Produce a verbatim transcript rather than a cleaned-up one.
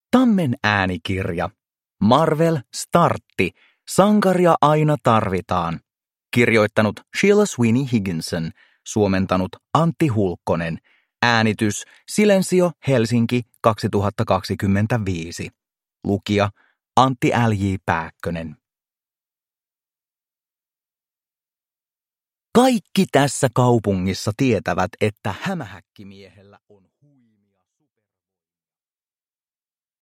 Tammen äänikirja. Marvel Startti. Sankaria aina tarvitaan. Kirjoittanut Sheila Sweeney Higginson. Suomentanut Antti Hulkkonen. Äänitys Silensio Helsinki kaksituhattakaksikymmentäviisi. Lukija Antti L J Pääkkönen. Kaikki tässä kaupungissa tietävät, että hämähäkkimiehellä on hui...